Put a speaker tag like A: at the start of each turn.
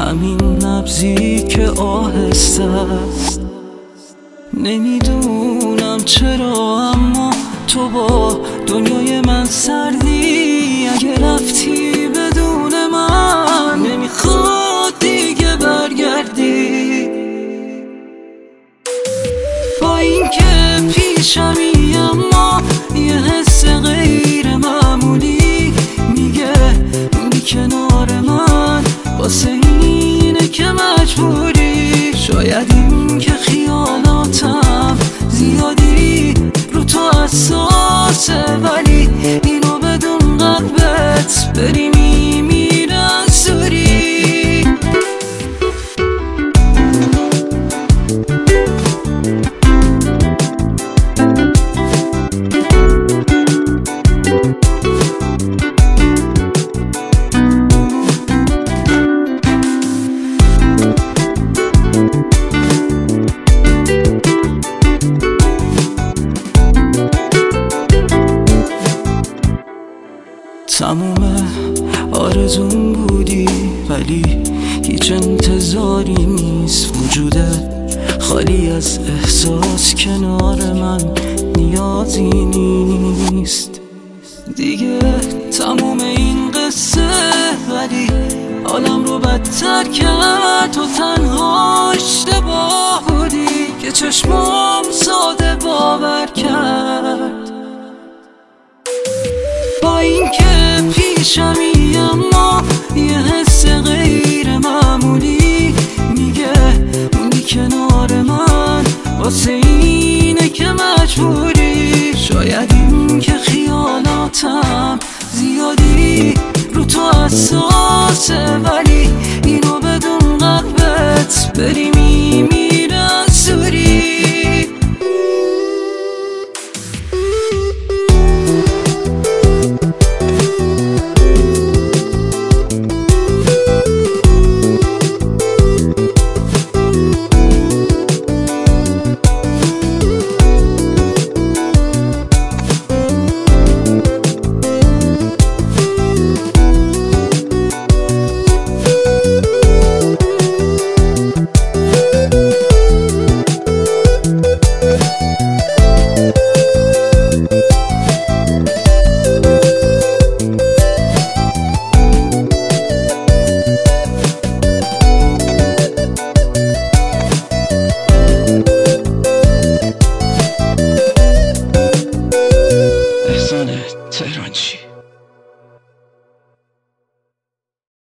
A: همین نبضی که آهسته است. نمیدونم چرا اما تو با دنیای من سردی. اگه رفتی بدون من نمیخواد دیگه برگردی. با اینکه پیشمی اما یه حس غیر معمولی میگه موندی کنار من، واسه اینه که مجبوری. شاید این که خیالاتم زیادی رو تو حساسه، ولی اینو بدون قلبت بری میمیره از دوری. تموم آرزون بودی ولی هیچ انتظاری نیست. وجودت خالی از احساس کنار من نیازی نیست. دیگه تموم این قصه ولی حالم رو بدتر کرد. تو تنها اشتباه بودی که چشمام ساده باور کرد. با اینکه پیشمی اما یه حس غیر معمولی میگه موندی کنار من، واسه اینه که مجبوری. شاید این که خیالاتم زیادی رو تو حساسه، ولی اینو بدون قلبت بری میمیری.